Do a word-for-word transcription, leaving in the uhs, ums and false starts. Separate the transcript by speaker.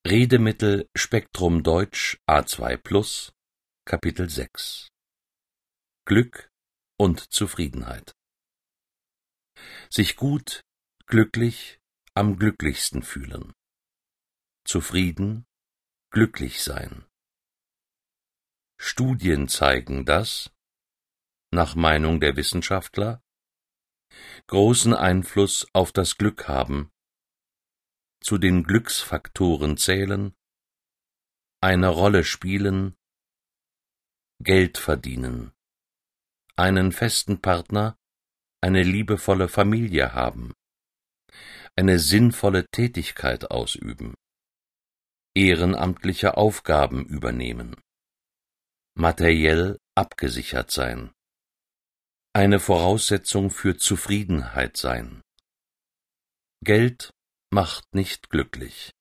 Speaker 1: Redemittel Spektrum Deutsch A zwei plus, Kapitel sechs Glück und Zufriedenheit. Sich gut, glücklich, am glücklichsten fühlen. Zufrieden, glücklich sein. Studien zeigen, dass, nach Meinung der Wissenschaftler, großen Einfluss auf das Glück haben, zu den Glücksfaktoren zählen, eine Rolle spielen, Geld verdienen, einen festen Partner, eine liebevolle Familie haben, eine sinnvolle Tätigkeit ausüben, ehrenamtliche Aufgaben übernehmen, materiell abgesichert sein, eine Voraussetzung für Zufriedenheit sein. Geld macht nicht glücklich.